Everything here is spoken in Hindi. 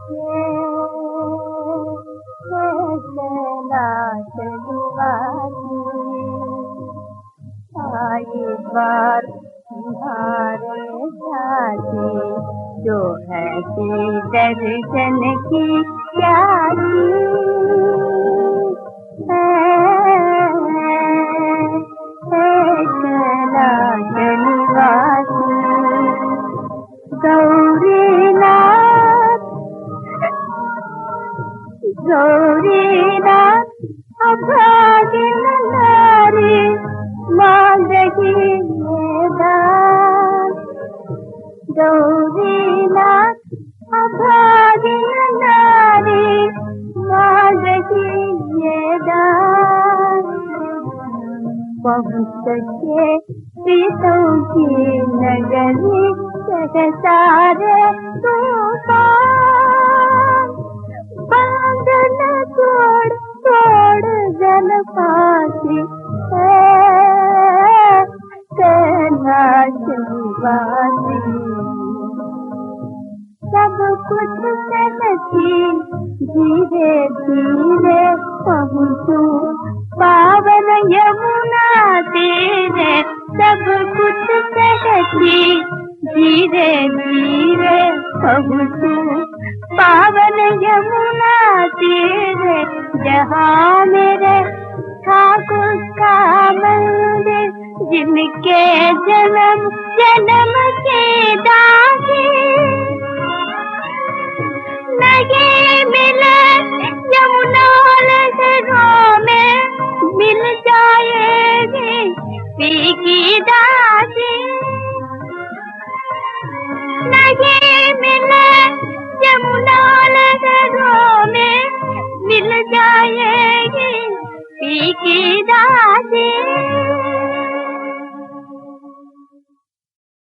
कैलाश निवासी आई बार तुम्हारे साथी, जो है दर्शन की प्यारी कैलाश निवासी गौरीनाथ गौरीनाथ अभागिन नारी मांग रही दान। गौरीनाथ अभागिन नारी मांग रही दान। पहुँच सके प्रीतों की नगरी सारे तूफान। बांधन तोड़ तोड़ जल फांसी कैलाश निवासी। सब कुछ सहती धीरे धीरे पहुँचूं पावन यमुना तीरे। सब कुछ सहती धीरे धीरे पहुँचूं पावन यमुना तीरे। जहाँ मेरे ठाकुर का मंदिर, जिनके जन्म जन्म के दासी लगे मिले यमुना लहरों में मिल जाएगी पी की दासी। लगे मिले यमुना लहरों में मिल जाएगी पी की दासी।